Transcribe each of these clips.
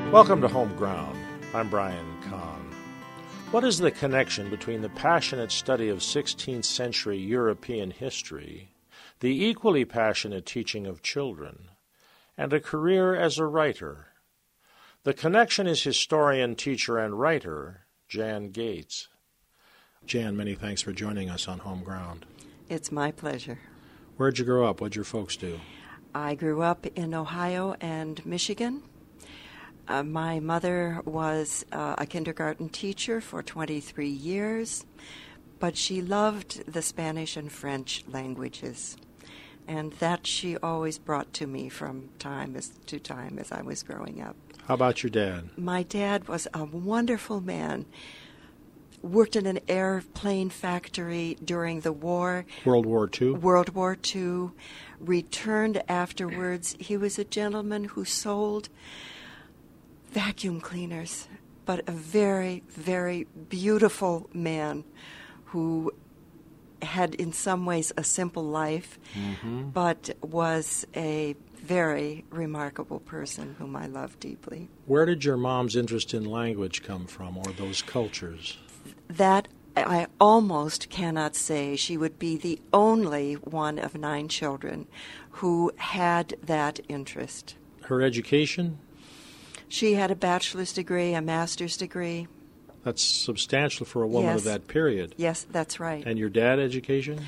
Welcome to Home Ground. I'm Brian Kahn. What is the connection between the passionate study of 16th century European history, the equally passionate teaching of children, and a career as a writer? The connection is historian, teacher, and writer Jan Gates. Jan, many thanks for joining us on Home Ground. It's my pleasure. Where'd you grow up? What'd your folks do? I grew up in Ohio and Michigan. My mother was a kindergarten teacher for 23 years, but she loved the Spanish and French languages, and that she always brought to me from time to time as I was growing up. How about your dad? My dad was a wonderful man. Worked in an airplane factory during the war. World War II? World War II. Returned afterwards. He was a gentleman who sold vacuum cleaners, but a very, very beautiful man who had in some ways a simple life, but was a very remarkable person whom I love deeply. Where did your mom's interest in language come from, or those cultures? That I almost cannot say. She would be the only one of 9 children who had that interest. Her education? She had a bachelor's degree, a master's degree. That's substantial for a woman of that period. Yes, that's right. And your dad, education?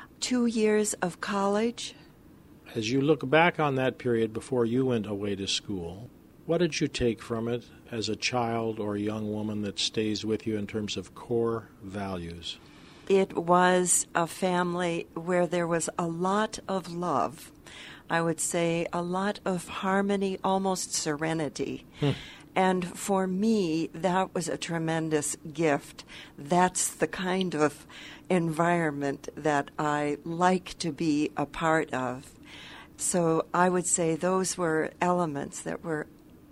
2 years of college. As you look back on that period before you went away to school, what did you take from it as a child or a young woman that stays with you in terms of core values? It was a family where there was a lot of love. I would say a lot of harmony, almost serenity. And for me, that was a tremendous gift. That's the kind of environment that I like to be a part of. So I would say those were elements that were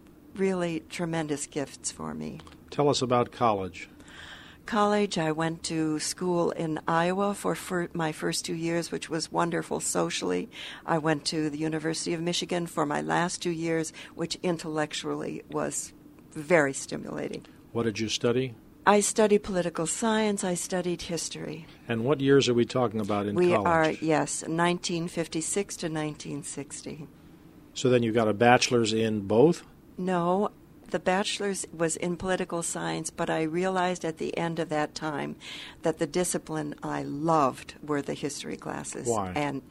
really tremendous gifts for me. Tell us about college. College, I went to school in Iowa for my first 2 years, which was wonderful socially. I went to the University of Michigan for my last 2 years, which intellectually was very stimulating. What did you study? I studied political science. I studied history. And what years are we talking about in college? We are, yes, 1956 to 1960. So then you got a bachelor's in both? No, the bachelor's was in political science, but I realized at the end of that time that the discipline I loved were the history classes. Why? And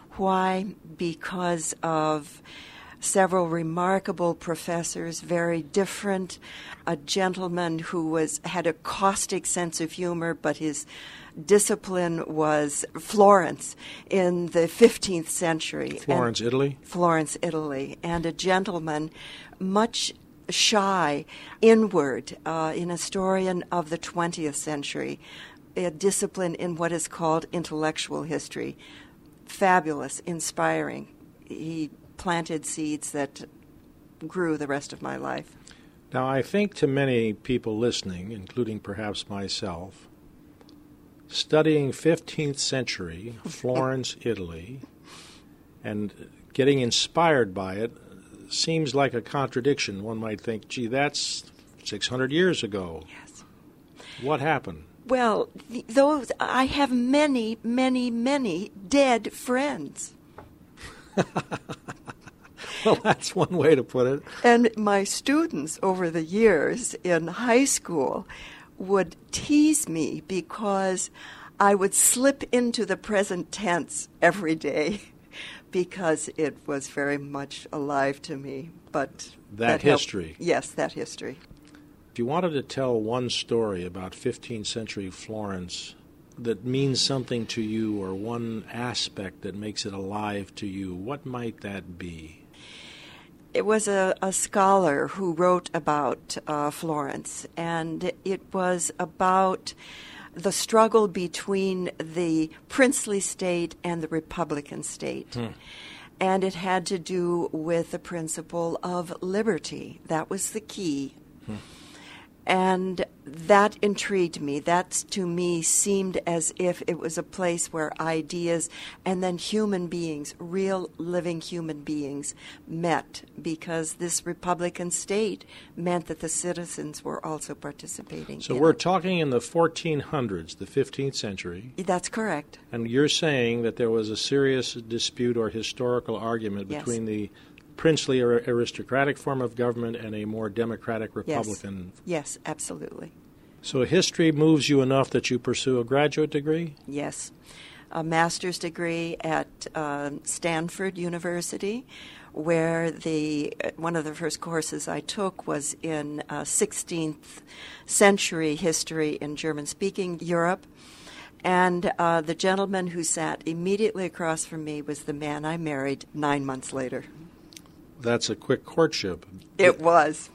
why? Because of several remarkable professors, very different. A gentleman who had a caustic sense of humor, but his discipline was Florence in the 15th century. Florence, Italy? Florence, Italy. And a gentleman much shy, inward, an historian of the 20th century, a discipline in what is called intellectual history. Fabulous, inspiring. He planted seeds that grew the rest of my life. Now, I think to many people listening, including perhaps myself, studying 15th century Florence, Italy, and getting inspired by it seems like a contradiction. One might think, gee, that's 600 years ago. Yes. What happened? Well, I have many, many, many dead friends. Well, that's one way to put it. And my students over the years in high school would tease me because I would slip into the present tense every day because it was very much alive to me. But that history. Yes, that history. If you wanted to tell one story about 15th century Florence that means something to you, or one aspect that makes it alive to you, what might that be? It was a scholar who wrote about Florence, and it was about the struggle between the princely state and the republican state. And it had to do with the principle of liberty. That was the key. And that intrigued me. That, to me, seemed as if it was a place where ideas and then human beings, real living human beings, met, because this Republican state meant that the citizens were also participating. So we're talking in the 1400s, the 15th century. That's correct. And you're saying that there was a serious dispute or historical argument between the princely or aristocratic form of government and a more democratic Republican. Yes, absolutely. So history moves you enough that you pursue a graduate degree? Yes. A master's degree at Stanford University, where one of the first courses I took was in 16th century history in German-speaking Europe. And the gentleman who sat immediately across from me was the man I married 9 months later. That's a quick courtship. It was.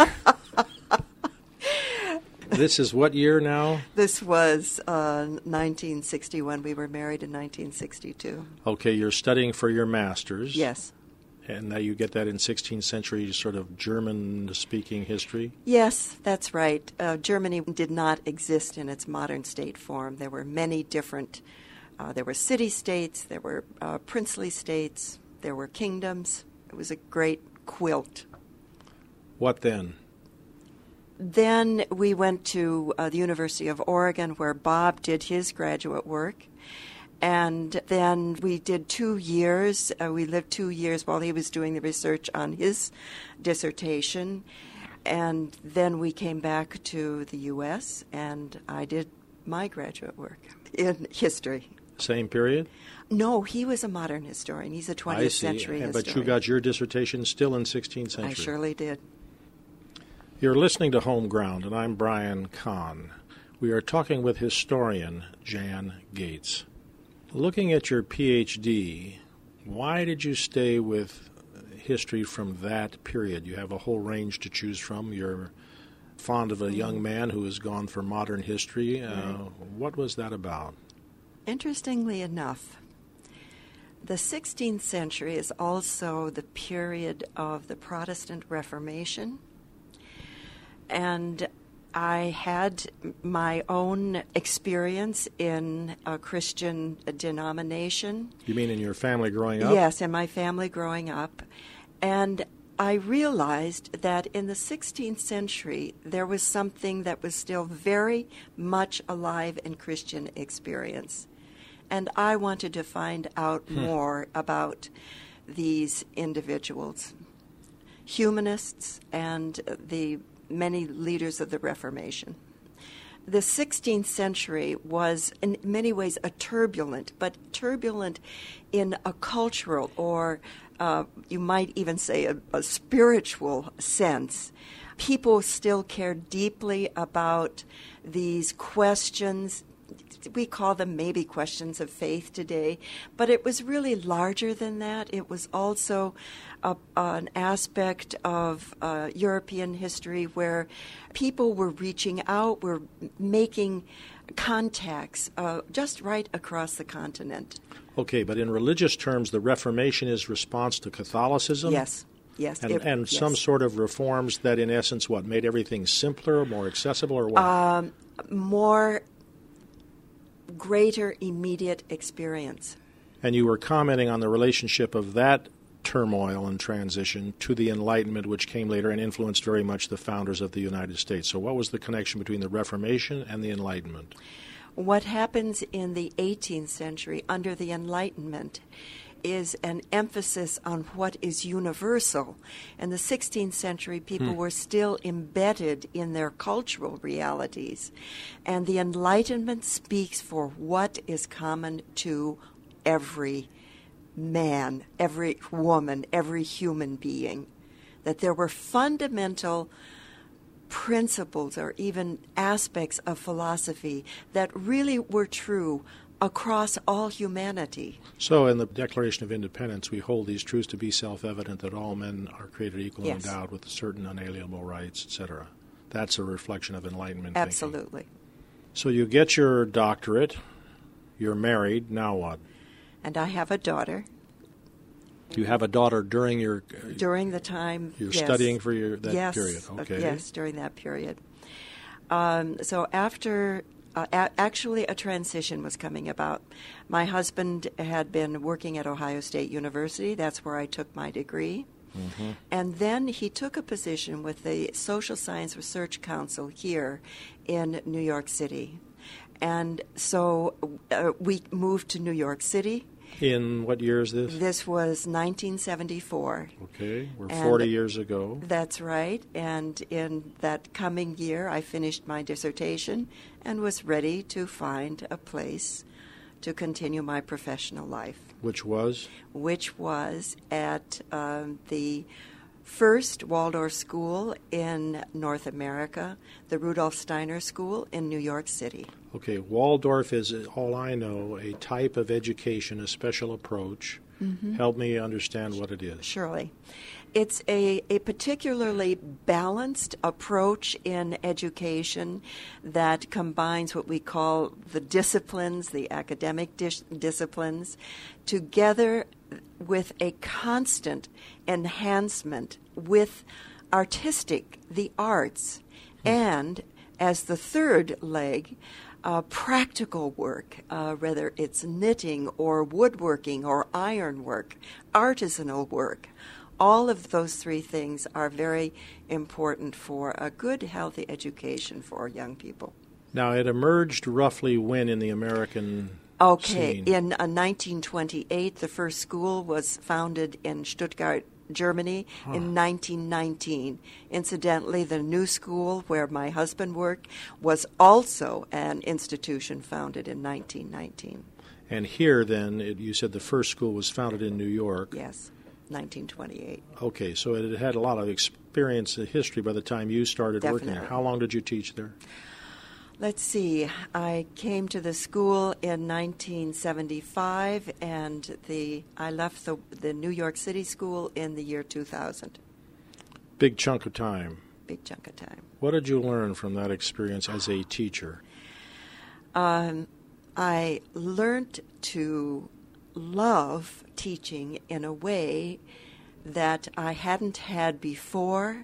This is what year now? This was 1961. We were married in 1962. Okay, you're studying for your master's. Yes. And now you get that in 16th century sort of German-speaking history? Yes, that's right. Germany did not exist in its modern state form. There were many different, there were city-states, there were princely states, there were kingdoms. It was a great quilt. What then? Then we went to the University of Oregon, where Bob did his graduate work. And then we did 2 years. We lived 2 years while he was doing the research on his dissertation. And then we came back to the U.S., and I did my graduate work in history. Same period? No, he was a modern historian. He's a 20th century historian. But you got your dissertation still in 16th century. I surely did. You're listening to Home Ground, and I'm Brian Kahn. We are talking with historian Jan Gates. Looking at your Ph.D., why did you stay with history from that period? You have a whole range to choose from. You're fond of a young man who has gone for modern history. What was that about? Interestingly enough, the 16th century is also the period of the Protestant Reformation, and I had my own experience in a Christian denomination. You mean in your family growing up? Yes, in my family growing up. And I realized that in the 16th century, there was something that was still very much alive in Christian experience. And I wanted to find out more about these individuals, humanists and the many leaders of the Reformation. The 16th century was in many ways a turbulent in a cultural or you might even say a spiritual sense. People still cared deeply about these questions. We call them maybe questions of faith today, but it was really larger than that. It was also an aspect of European history where people were reaching out, were making contacts just right across the continent. Okay, but in religious terms, the Reformation is response to Catholicism? Yes. Yes. And some sort of reforms that, in essence, what, made everything simpler, more accessible, or what? More greater immediate experience. And you were commenting on the relationship of that turmoil and transition to the Enlightenment, which came later and influenced very much the founders of the United States. So what was the connection between the Reformation and the Enlightenment? What happens in the 18th century under the Enlightenment is an emphasis on what is universal. In the 16th century, people were still embedded in their cultural realities. And the Enlightenment speaks for what is common to every man, every woman, every human being. That there were fundamental principles or even aspects of philosophy that really were true across all humanity. So in the Declaration of Independence, we hold these truths to be self-evident, that all men are created equal and endowed with certain unalienable rights, etc. That's a reflection of Enlightenment Absolutely. thinking. So you get your doctorate, you're married, now what? And I have a daughter. You have a daughter during your... During the time... You're studying for that yes, period, okay. Yes, during that period. So after, actually, a transition was coming about. My husband had been working at Ohio State University. That's where I took my degree. Mm-hmm. And then he took a position with the Social Science Research Council here in New York City. And so we moved to New York City. In what year is this? This was 1974. Okay, we're 40 years ago. That's right. And in that coming year, I finished my dissertation and was ready to find a place to continue my professional life. Which was? Which was at the first Waldorf school in North America, the Rudolf Steiner School in New York City. Okay, Waldorf is, all I know, a type of education, a special approach. Mm-hmm. Help me understand what it is. Surely. It's a particularly balanced approach in education that combines what we call the disciplines, the academic disciplines, together with a constant enhancement with the arts, and as the third leg, practical work, whether it's knitting or woodworking or ironwork, artisanal work. All of those three things are very important for a good, healthy education for young people. Now, it emerged roughly when in the American scene? In 1928, the first school was founded in Stuttgart, Germany, in 1919. Incidentally, the new school where my husband worked was also an institution founded in 1919. And here, then, you said the first school was founded in New York. Yes, 1928. Okay, so it had a lot of experience and history by the time you started working there. How long did you teach there? Let's see. I came to the school in 1975, and I left the New York City school in the year 2000. Big chunk of time. Big chunk of time. What did you learn from that experience as a teacher? I learned to love teaching in a way that I hadn't had before.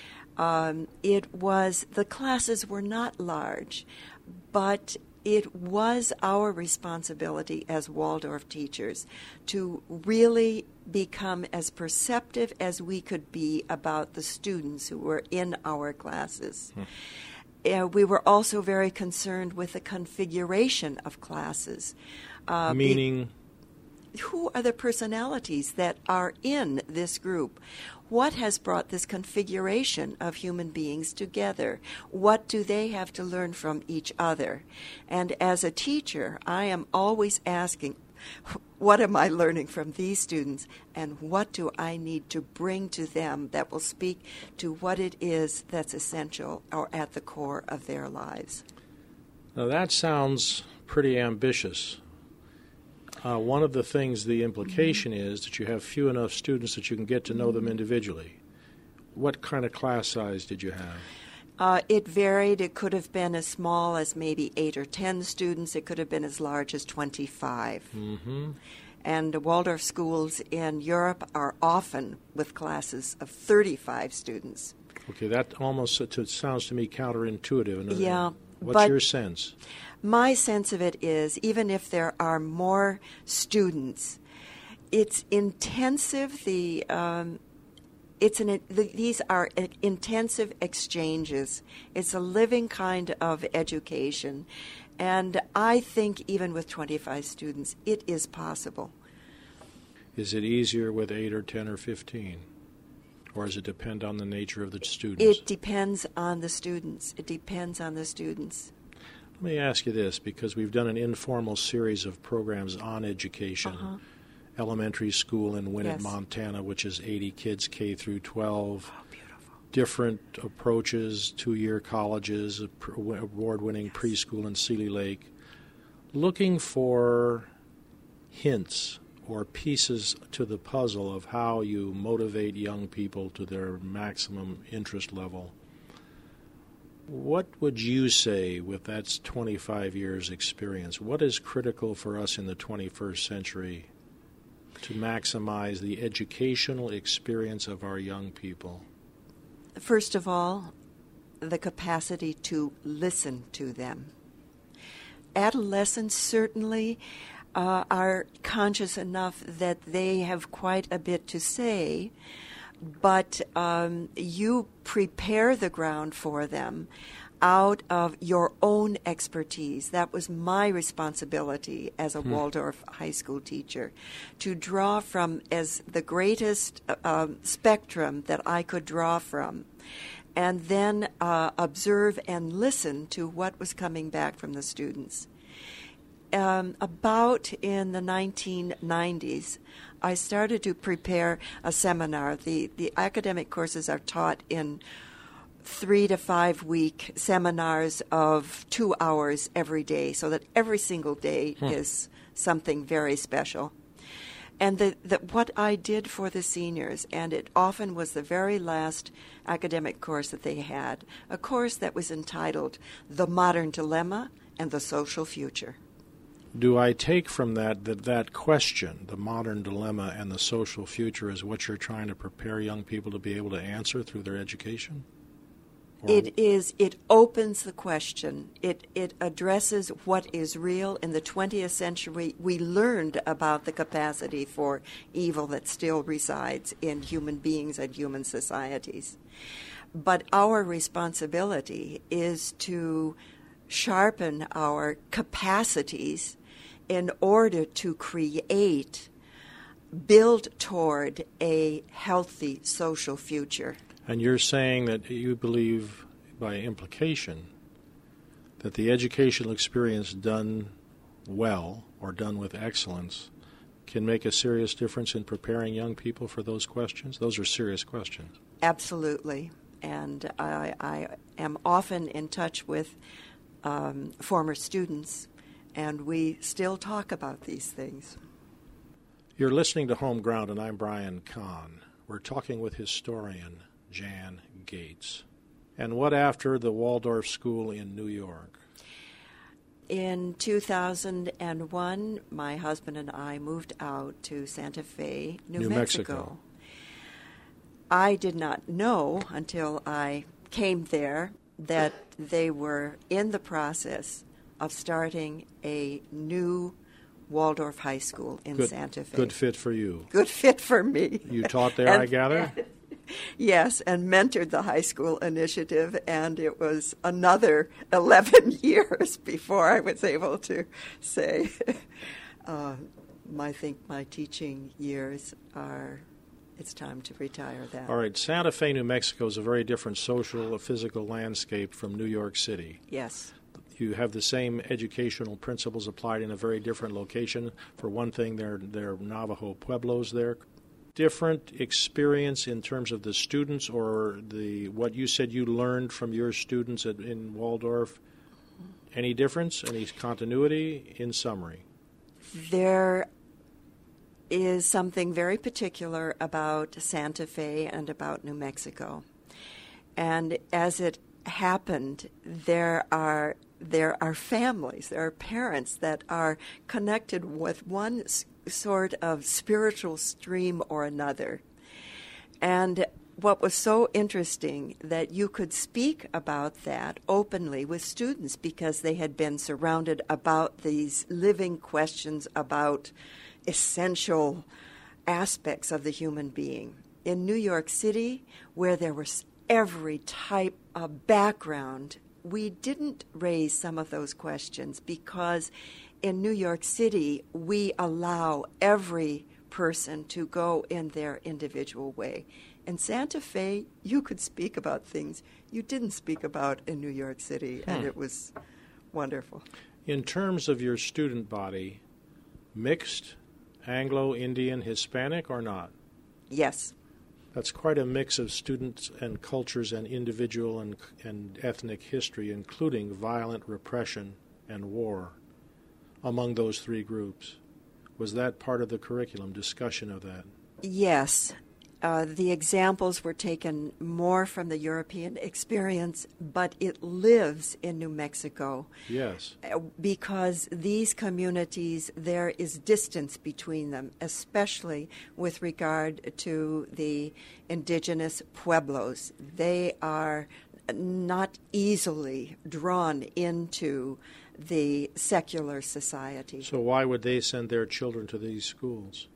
The classes were not large, but it was our responsibility as Waldorf teachers to really become as perceptive as we could be about the students who were in our classes. We were also very concerned with the configuration of classes. Meaning? Who are the personalities that are in this group? What has brought this configuration of human beings together? What do they have to learn from each other? And as a teacher, I am always asking, what am I learning from these students, and what do I need to bring to them that will speak to what it is that's essential or at the core of their lives? Now that sounds pretty ambitious. One of the things, the implication is that you have few enough students that you can get to know them individually. What kind of class size did you have? It varied. It could have been as small as maybe 8 or 10 students. It could have been as large as 25. Mm-hmm. And Waldorf schools in Europe are often with classes of 35 students. Okay, that almost sounds to me counterintuitive. Yeah. What's your sense? My sense of it is, even if there are more students, it's intensive. These are intensive exchanges. It's a living kind of education. And I think even with 25 students, it is possible. Is it easier with 8 or 10 or 15? Or does it depend on the nature of the students? It depends on the students. It depends on the students. Let me ask you this, because we've done an informal series of programs on education. Elementary school in Winnett, Montana, which is 80 kids K through 12. Oh, beautiful. Different approaches, 2-year colleges, award-winning preschool in Seeley Lake. Looking for hints or pieces to the puzzle of how you motivate young people to their maximum interest level. What would you say with that 25 years experience? What is critical for us in the 21st century to maximize the educational experience of our young people? First of all, the capacity to listen to them. Adolescents certainly are conscious enough that they have quite a bit to say, but you prepare the ground for them out of your own expertise. That was my responsibility as a Waldorf high school teacher, to draw from as the greatest spectrum that I could draw from, and then observe and listen to what was coming back from the students. About in the 1990s, I started to prepare a seminar. The academic courses are taught in 3 to 5 week seminars of 2 hours every day, so that every single day is something very special. And what I did for the seniors, and it often was the very last academic course that they had, a course that was entitled The Modern Dilemma and the Social Future. Do I take from that question, the modern dilemma and the social future, is what you're trying to prepare young people to be able to answer through their education? It opens the question. It addresses what is real. In the 20th century, we learned about the capacity for evil that still resides in human beings and human societies. But our responsibility is to sharpen our capacities in order to build toward a healthy social future. And you're saying that you believe, by implication, that the educational experience done well or done with excellence can make a serious difference in preparing young people for those questions? Those are serious questions. Absolutely. And I am often in touch with former students, and we still talk about these things. You're listening to Home Ground, and I'm Brian Kahn. We're talking with historian Jan Gates. And what after the Waldorf School in New York? In 2001, my husband and I moved out to Santa Fe, New Mexico. I did not know until I came there that they were in the process of starting a new Waldorf high school in Santa Fe. Good fit for you. Good fit for me. You taught there, I gather? Yes, and mentored the high school initiative, and it was another 11 years before I was able to say, I think my teaching years it's time to retire that. All right, Santa Fe, New Mexico is a very different social, physical landscape from New York City. Yes. You have the same educational principles applied in a very different location. For one thing, there are Navajo pueblos there. Different experience in terms of the students, or what you said you learned from your students in Waldorf. Any difference? Any continuity? In summary, there is something very particular about Santa Fe and about New Mexico, and as it happened, there are families, there are parents that are connected with one sort of spiritual stream or another. And what was so interesting, that you could speak about that openly with students because they had been surrounded about these living questions about essential aspects of the human being. In New York City, where there was every type of background, we didn't raise some of those questions because in New York City, we allow every person to go in their individual way. In Santa Fe, you could speak about things you didn't speak about in New York City, and it was wonderful. In terms of your student body, mixed, Anglo-Indian, Hispanic, or not? Yes. That's quite a mix of students and cultures and individual and ethnic history, including violent repression and war among those three groups. Was that part of the curriculum, discussion of that? Yes. The examples were taken more from the European experience, but it lives in New Mexico. Yes. Because these communities, there is distance between them, especially with regard to the indigenous pueblos. They are not easily drawn into the secular society. So why would they send their children to these schools?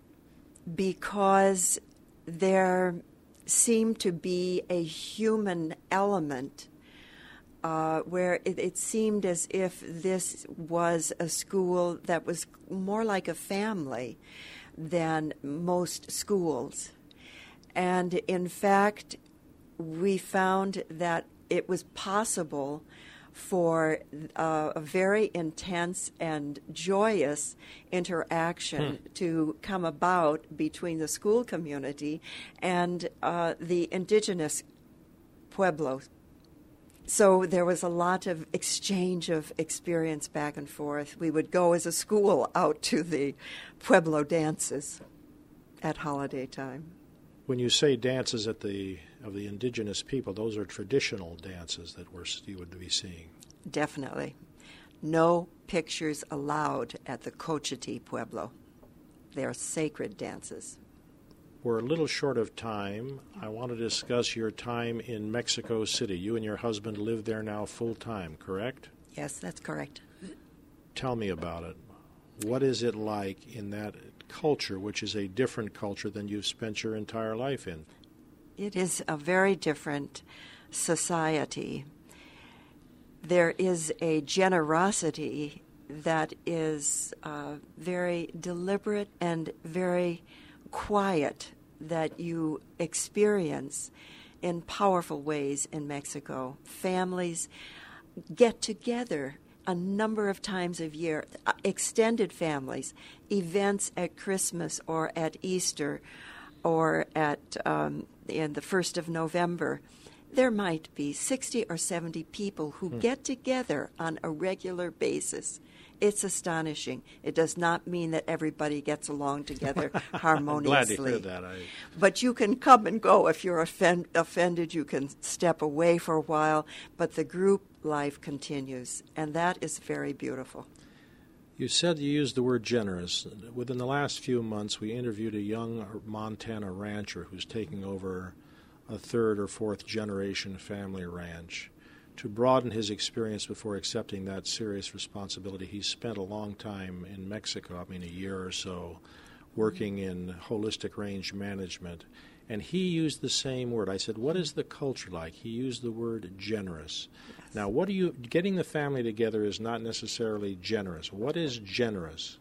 Because there seemed to be a human element where it seemed as if this was a school that was more like a family than most schools. And in fact, we found that it was possible for a very intense and joyous interaction to come about between the school community and the indigenous pueblos. So there was a lot of exchange of experience back and forth. We would go as a school out to the pueblo dances at holiday time. When you say dances of the indigenous people, those are traditional dances that you would be seeing. Definitely. No pictures allowed at the Cochiti Pueblo. They are sacred dances. We're a little short of time. I want to discuss your time in Mexico City. You and your husband live there now full-time, correct? Yes, that's correct. Tell me about it. What is it like in that culture, which is a different culture than you've spent your entire life in? It is a very different society. There is a generosity that is very deliberate and very quiet that you experience in powerful ways in Mexico. Families get together a number of times a year, extended families, events at Christmas or at Easter or at in the 1st of November. There might be 60 or 70 people who get together on a regular basis. It's astonishing. It does not mean that everybody gets along together harmoniously. I'm glad to hear that. But you can come and go. If you're offended, you can step away for a while. But the group life continues, and that is very beautiful. You said you used the word generous. Within the last few months, we interviewed a young Montana rancher who's taking over a 3rd or 4th generation family ranch. To broaden his experience before accepting that serious responsibility, he spent a long time in Mexico, a year or so, working in holistic range management. And he used the same word. I said, what is the culture like? He used the word generous. Yes. Now, getting the family together is not necessarily generous. What is generous?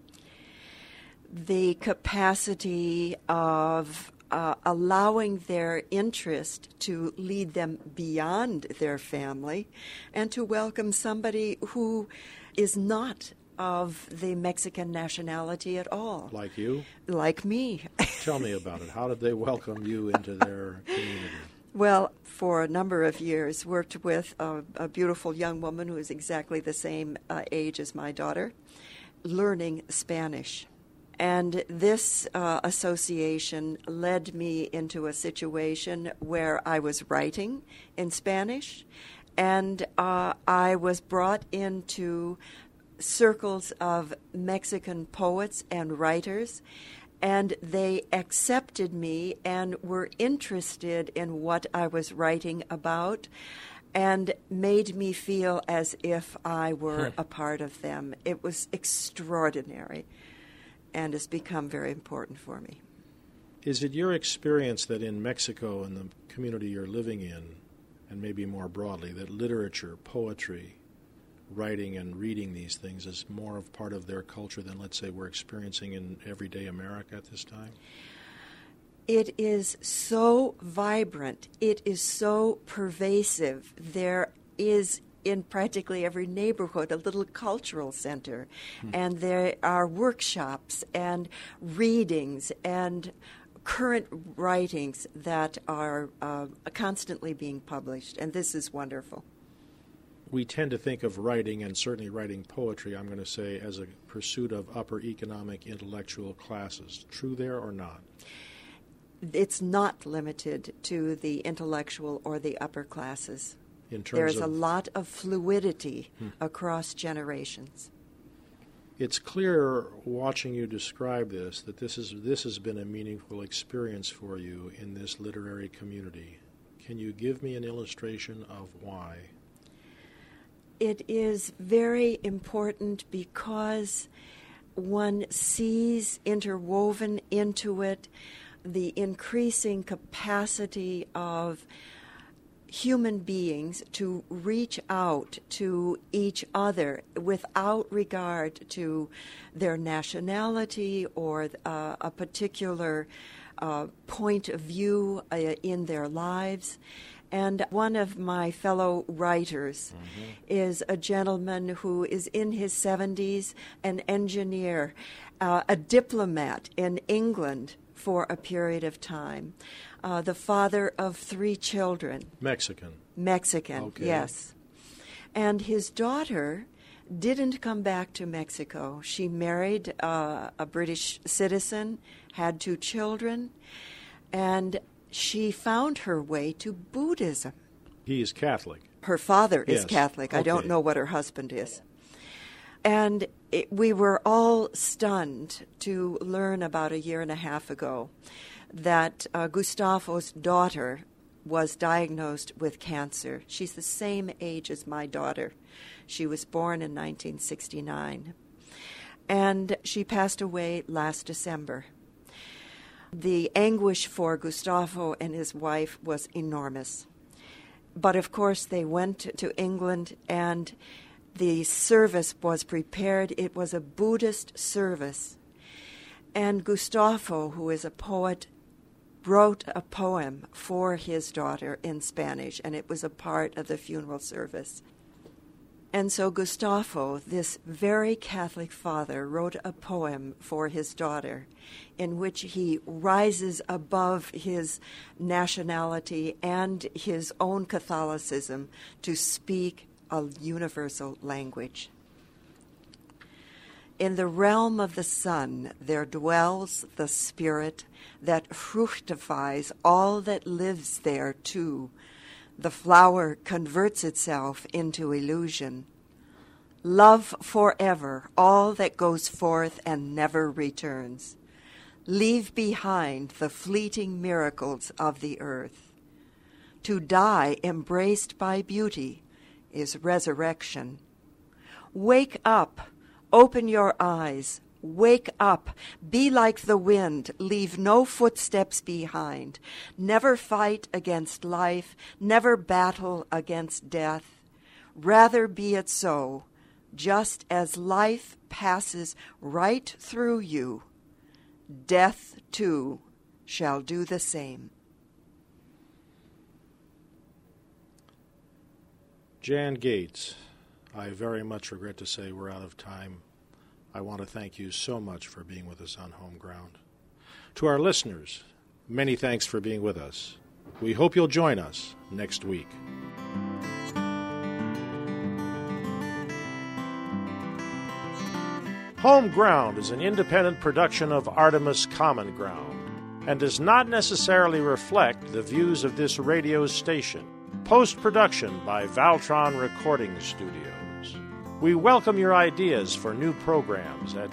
The capacity of allowing their interest to lead them beyond their family and to welcome somebody who is not of the Mexican nationality at all. Like you? Like me. Tell me about it. How did they welcome you into their community? Well, for a number of years, worked with a beautiful young woman who is exactly the same age as my daughter, learning Spanish. And this association led me into a situation where I was writing in Spanish, and I was brought into circles of Mexican poets and writers, and they accepted me and were interested in what I was writing about and made me feel as if I were a part of them. It was extraordinary. And has become very important for me. Is it your experience that in Mexico and the community you're living in, and maybe more broadly, that literature, poetry, writing and reading these things is more of part of their culture than, let's say, we're experiencing in everyday America at this time? It is so vibrant. It is so pervasive. There is in practically every neighborhood a little cultural center, and there are workshops and readings and current writings that are constantly being published, and this is wonderful. We tend to think of writing, and certainly writing poetry, I'm going to say, as a pursuit of upper economic intellectual classes. True there or not? It's not limited to the intellectual or the upper classes. There is a lot of fluidity across generations. It's clear, watching you describe this, that this has been a meaningful experience for you in this literary community. Can you give me an illustration of why? It is very important because one sees interwoven into it the increasing capacity of human beings to reach out to each other without regard to their nationality or a particular point of view in their lives. And one of my fellow writers is a gentleman who is in his 70s, an engineer, a diplomat in England for a period of time, the father of 3 children. Mexican, okay. Yes. And his daughter didn't come back to Mexico. She married a British citizen, had 2 children, and she found her way to Buddhism. He is Catholic. Her father is Yes. Catholic. Okay. I don't know what her husband is. And we were all stunned to learn about a year and a half ago that Gustavo's daughter was diagnosed with cancer. She's the same age as my daughter. She was born in 1969. And she passed away last December. The anguish for Gustavo and his wife was enormous. But of course, they went to England and the service was prepared. It was a Buddhist service. And Gustavo, who is a poet, wrote a poem for his daughter in Spanish, and it was a part of the funeral service. And so Gustavo, this very Catholic father, wrote a poem for his daughter in which he rises above his nationality and his own Catholicism to speak a universal language. In the realm of the sun there dwells the spirit that fructifies all that lives there too. The flower converts itself into illusion. Love forever all that goes forth and never returns. Leave behind the fleeting miracles of the earth. To die embraced by beauty is resurrection. Wake up, open your eyes, wake up, be like the wind, leave no footsteps behind. Never fight against life, never battle against death. Rather be it so, just as life passes right through you, death too shall do the same. Jan Gates, I very much regret to say we're out of time. I want to thank you so much for being with us on Home Ground. To our listeners, many thanks for being with us. We hope you'll join us next week. Home Ground is an independent production of Artemis Common Ground and does not necessarily reflect the views of this radio station. Post-production by Valtron Recording Studios. We welcome your ideas for new programs at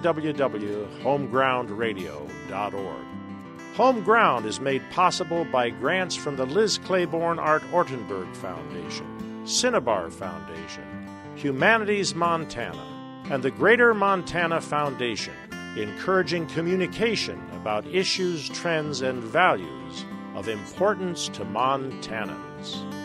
www.homegroundradio.org. Home Ground is made possible by grants from the Liz Claiborne Art Ortenberg Foundation, Cinnabar Foundation, Humanities Montana, and the Greater Montana Foundation, encouraging communication about issues, trends, and values of importance to Montanans.